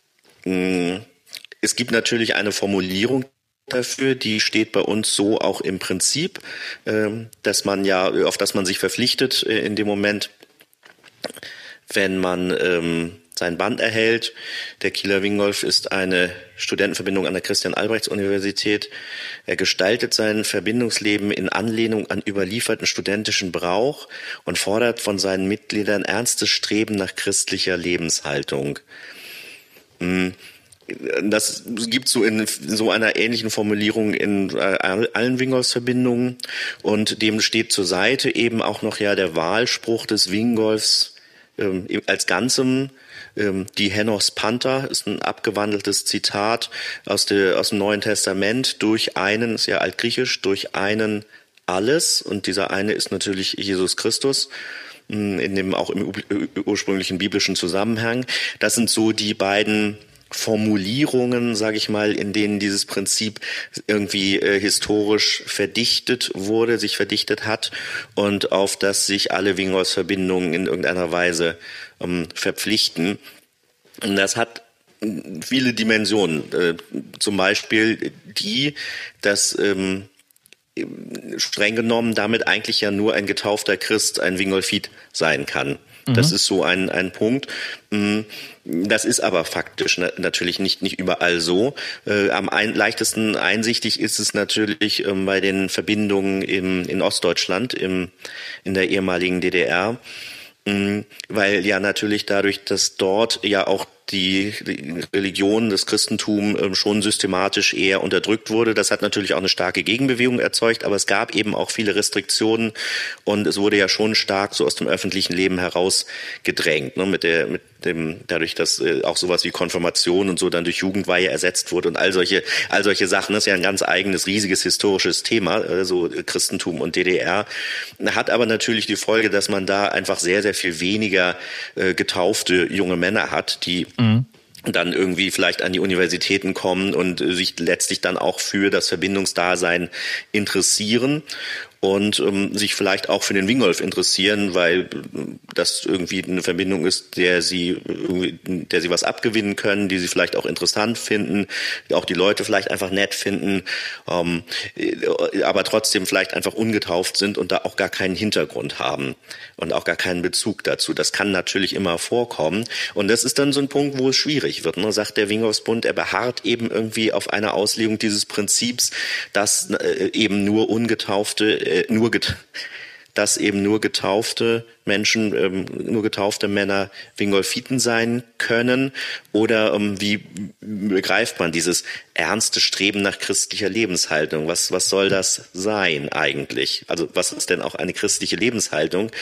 Es gibt natürlich eine Formulierung dafür, die steht bei uns so auch im Prinzip, dass man auf das man sich verpflichtet in dem Moment, wenn man sein Band erhält. Der Kieler Wingolf ist eine Studentenverbindung an der Christian-Albrechts-Universität. Er gestaltet sein Verbindungsleben in Anlehnung an überlieferten studentischen Brauch und fordert von seinen Mitgliedern ernstes Streben nach christlicher Lebenshaltung. Das gibt so in so einer ähnlichen Formulierung in allen Wingolfsverbindungen, und dem steht zur Seite eben auch noch der Wahlspruch des Wingolfs als Ganzem. Die Henos Panther ist ein abgewandeltes Zitat aus dem Neuen Testament. Durch einen, ist ja altgriechisch, durch einen alles, und dieser eine ist natürlich Jesus Christus, auch im ursprünglichen biblischen Zusammenhang. Das sind so die beiden Formulierungen, sage ich mal, in denen dieses Prinzip irgendwie historisch sich verdichtet hat und auf das sich alle Wingolfsverbindungen in irgendeiner Weise verpflichten. Und das hat viele Dimensionen. Zum Beispiel dass streng genommen damit eigentlich ja nur ein getaufter Christ ein Wingolfit sein kann. Das ist so ein Punkt. Das ist aber faktisch natürlich nicht überall so. Am leichtesten einsichtig ist es natürlich bei den Verbindungen in Ostdeutschland, in der ehemaligen DDR, weil ja natürlich dadurch, dass dort ja auch die Religion, das Christentum schon systematisch eher unterdrückt wurde. Das hat natürlich auch eine starke Gegenbewegung erzeugt, aber es gab eben auch viele Restriktionen und es wurde ja schon stark so aus dem öffentlichen Leben herausgedrängt, ne, dadurch, dass auch sowas wie Konfirmation und so dann durch Jugendweihe ersetzt wurde und all solche Sachen. Das ist ja ein ganz eigenes, riesiges historisches Thema, so Christentum und DDR. Hat aber natürlich die Folge, dass man da einfach sehr, sehr viel weniger getaufte junge Männer hat, die dann irgendwie vielleicht an die Universitäten kommen und sich letztlich dann auch für das Verbindungsdasein interessieren und sich vielleicht auch für den Wingolf interessieren, weil das irgendwie eine Verbindung ist, der sie was abgewinnen können, die sie vielleicht auch interessant finden, auch die Leute vielleicht einfach nett finden, aber trotzdem vielleicht einfach ungetauft sind und da auch gar keinen Hintergrund haben und auch gar keinen Bezug dazu. Das kann natürlich immer vorkommen und das ist dann so ein Punkt, wo es schwierig wird. Ne? Sagt der Wingolfsbund, er beharrt eben irgendwie auf einer Auslegung dieses Prinzips, dass eben nur getaufte Menschen, nur getaufte Männer Wingolfiten sein können? Oder wie begreift man dieses ernste Streben nach christlicher Lebenshaltung? Was soll das sein eigentlich? Also was ist denn auch eine christliche Lebenshaltung?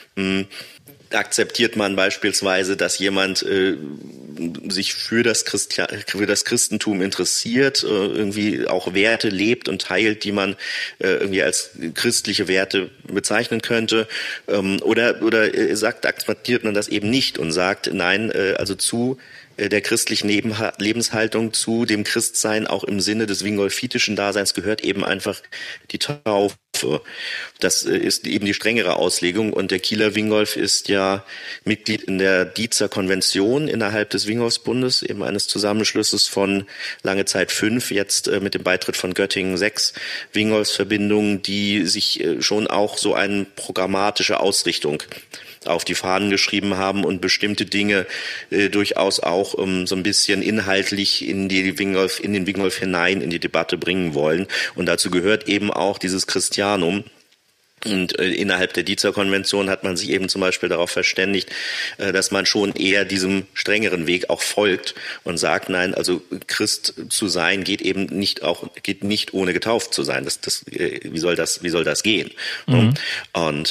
Akzeptiert man beispielsweise, dass jemand sich für das Christentum interessiert, irgendwie auch Werte lebt und teilt, die man irgendwie als christliche Werte bezeichnen könnte, oder akzeptiert man das eben nicht und sagt, nein, also zu der christlichen Lebenshaltung, zu dem Christsein auch im Sinne des wingolfitischen Daseins gehört eben einfach die Taufe. Das ist eben die strengere Auslegung und der Kieler Wingolf ist ja Mitglied in der Diezer Konvention innerhalb des Wingolfsbundes, eben eines Zusammenschlusses von lange Zeit 5, jetzt mit dem Beitritt von Göttingen 6 Wingolfsverbindungen, die sich schon auch so eine programmatische Ausrichtung auf die Fahnen geschrieben haben und bestimmte Dinge durchaus auch so ein bisschen inhaltlich in den Wingolf hinein in die Debatte bringen wollen. Und dazu gehört eben auch dieses Christianum. Und innerhalb der Diezer Konvention hat man sich eben zum Beispiel darauf verständigt, dass man schon eher diesem strengeren Weg auch folgt und sagt, nein, also Christ zu sein geht nicht ohne getauft zu sein. Wie soll das gehen? Mhm. Und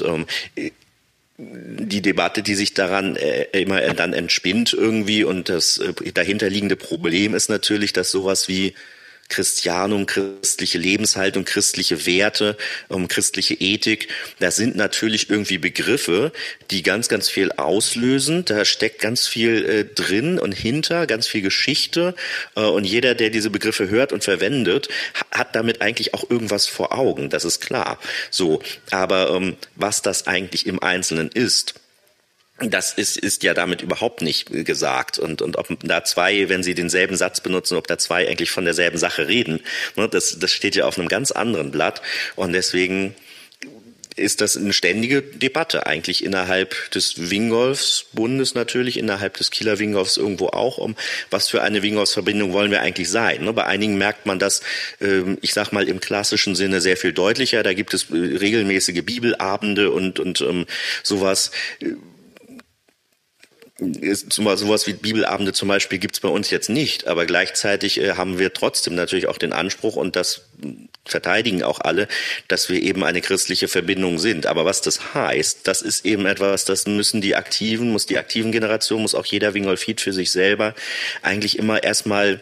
die Debatte, die sich daran immer dann entspinnt irgendwie und das dahinterliegende Problem ist natürlich, dass sowas wie Christianum, christliche Lebenshaltung, christliche Werte, christliche Ethik, das sind natürlich irgendwie Begriffe, die ganz, ganz viel auslösen. Da steckt ganz viel drin und hinter, ganz viel Geschichte. Und jeder, der diese Begriffe hört und verwendet, hat damit eigentlich auch irgendwas vor Augen. Das ist klar. So, aber was das eigentlich im Einzelnen ist, das ist ja damit überhaupt nicht gesagt. Und ob da zwei, wenn sie denselben Satz benutzen, ob da zwei eigentlich von derselben Sache reden, ne, das steht ja auf einem ganz anderen Blatt. Und deswegen ist das eine ständige Debatte eigentlich innerhalb des Wingolfsbundes natürlich, innerhalb des Kieler Wingolfs irgendwo auch, was für eine Wingolfsverbindung wollen wir eigentlich sein. Ne? Bei einigen merkt man das, ich sag mal im klassischen Sinne sehr viel deutlicher. Da gibt es regelmäßige Bibelabende und sowas. Sowas wie Bibelabende zum Beispiel gibt's bei uns jetzt nicht, aber gleichzeitig haben wir trotzdem natürlich auch den Anspruch, und das verteidigen auch alle, dass wir eben eine christliche Verbindung sind. Aber was das heißt, das ist eben etwas, das muss die aktiven Generation, muss auch jeder Wingolfit für sich selber eigentlich immer erstmal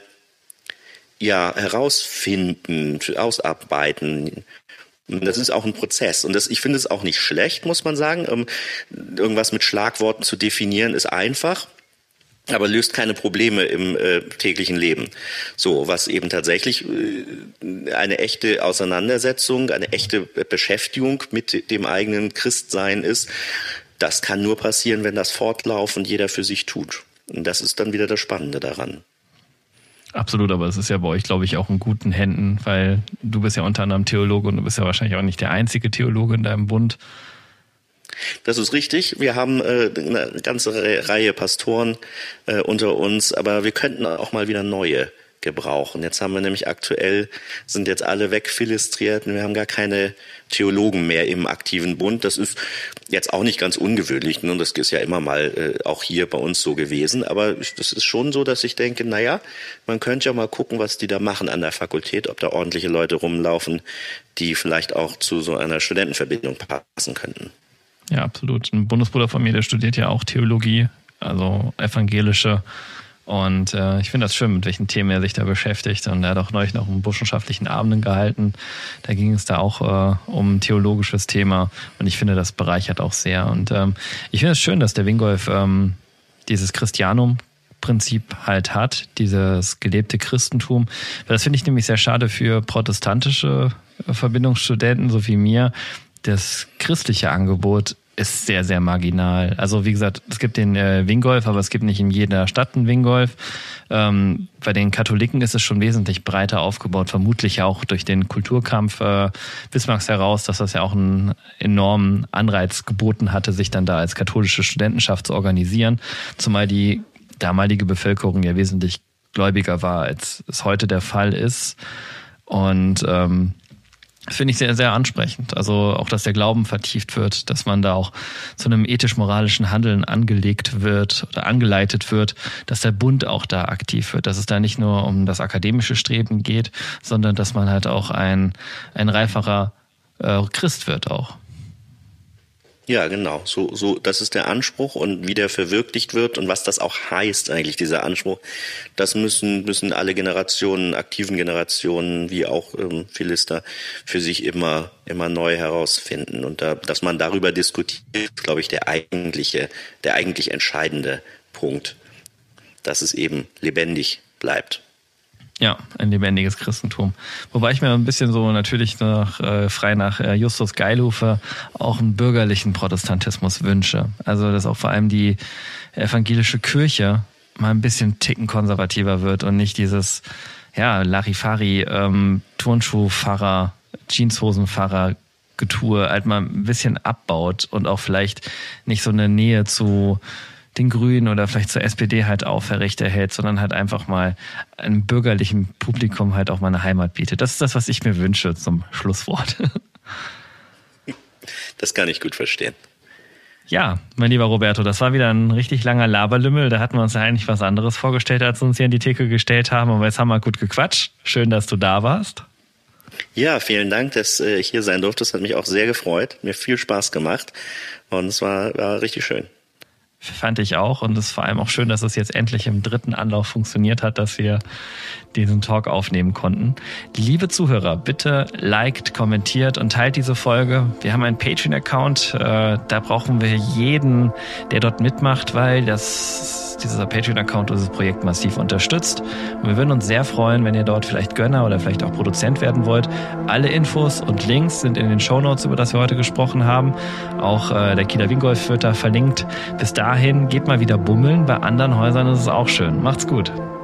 herausfinden, ausarbeiten. Das ist auch ein Prozess und ich finde es auch nicht schlecht, muss man sagen. Irgendwas mit Schlagworten zu definieren ist einfach, aber löst keine Probleme im täglichen Leben. So, was eben tatsächlich eine echte Auseinandersetzung, eine echte Beschäftigung mit dem eigenen Christsein ist, das kann nur passieren, wenn das fortlaufend jeder für sich tut. Und das ist dann wieder das Spannende daran. Absolut, aber es ist ja bei euch, glaube ich, auch in guten Händen, weil du bist ja unter anderem Theologe und du bist ja wahrscheinlich auch nicht der einzige Theologe in deinem Bund. Das ist richtig. Wir haben eine ganze Reihe Pastoren unter uns, aber wir könnten auch mal wieder neue gebrauchen. Jetzt haben wir nämlich aktuell, sind jetzt alle wegfilistriert und wir haben gar keine Theologen mehr im aktiven Bund. Das ist jetzt auch nicht ganz ungewöhnlich, ne? Das ist ja immer mal auch hier bei uns so gewesen, aber das ist schon so, dass ich denke, naja, man könnte ja mal gucken, was die da machen an der Fakultät, ob da ordentliche Leute rumlaufen, die vielleicht auch zu so einer Studentenverbindung passen könnten. Ja, absolut. Ein Bundesbruder von mir, der studiert ja auch Theologie, also evangelische. Und ich finde das schön, mit welchen Themen er sich da beschäftigt. Und er hat auch neulich noch einen burschenschaftlichen Abenden gehalten. Da ging es da auch um ein theologisches Thema. Und ich finde, das bereichert auch sehr. Und ich finde es schön, dass der Wingolf dieses Christianum-Prinzip halt hat, dieses gelebte Christentum. Weil das finde ich nämlich sehr schade für protestantische Verbindungsstudenten, so wie mir. Das christliche Angebot ist sehr, sehr marginal. Also wie gesagt, es gibt den Wingolf, aber es gibt nicht in jeder Stadt einen Wingolf. Bei den Katholiken ist es schon wesentlich breiter aufgebaut, vermutlich auch durch den Kulturkampf Bismarcks heraus, dass das ja auch einen enormen Anreiz geboten hatte, sich dann da als katholische Studentenschaft zu organisieren, zumal die damalige Bevölkerung ja wesentlich gläubiger war, als es heute der Fall ist. Und das finde ich sehr, sehr ansprechend. Also auch, dass der Glauben vertieft wird, dass man da auch zu einem ethisch-moralischen Handeln angelegt wird oder angeleitet wird, dass der Bund auch da aktiv wird, dass es da nicht nur um das akademische Streben geht, sondern dass man halt auch ein reiferer Christ wird auch. Ja, genau. So, das ist der Anspruch, und wie der verwirklicht wird und was das auch heißt eigentlich, dieser Anspruch, das müssen alle Generationen, aktiven Generationen, wie auch Philister, für sich immer neu herausfinden. Und dass man darüber diskutiert, ist, glaube ich, der eigentlich entscheidende Punkt, dass es eben lebendig bleibt. Ja, ein lebendiges Christentum. Wobei ich mir ein bisschen so natürlich frei nach Justus Geilhufer auch einen bürgerlichen Protestantismus wünsche. Also dass auch vor allem die evangelische Kirche mal ein bisschen Ticken konservativer wird und nicht dieses Larifari, Turnschuhpfarrer, Jeanshosenpfarrer Getue halt mal ein bisschen abbaut und auch vielleicht nicht so eine Nähe zu den Grünen oder vielleicht zur SPD halt aufrechterhält, sondern halt einfach mal einem bürgerlichen Publikum halt auch mal eine Heimat bietet. Das ist das, was ich mir wünsche zum Schlusswort. Das kann ich gut verstehen. Ja, mein lieber Roberto, das war wieder ein richtig langer Laberlümmel. Da hatten wir uns ja eigentlich was anderes vorgestellt, als wir uns hier an die Theke gestellt haben. Aber jetzt haben wir gut gequatscht. Schön, dass du da warst. Ja, vielen Dank, dass ich hier sein durfte. Das hat mich auch sehr gefreut. Mir viel Spaß gemacht. Und es war richtig schön. Fand ich auch, und es ist vor allem auch schön, dass es jetzt endlich im 3. Anlauf funktioniert hat, dass wir diesen Talk aufnehmen konnten. Liebe Zuhörer, bitte liked, kommentiert und teilt diese Folge. Wir haben einen Patreon-Account, da brauchen wir jeden, der dort mitmacht, weil dieser Patreon-Account dieses Projekt massiv unterstützt. Und wir würden uns sehr freuen, wenn ihr dort vielleicht Gönner oder vielleicht auch Produzent werden wollt. Alle Infos und Links sind in den Shownotes, über das wir heute gesprochen haben. Auch der Kieler Wingolf wird da verlinkt. Bis dahin, geht mal wieder bummeln. Bei anderen Häusern ist es auch schön. Macht's gut.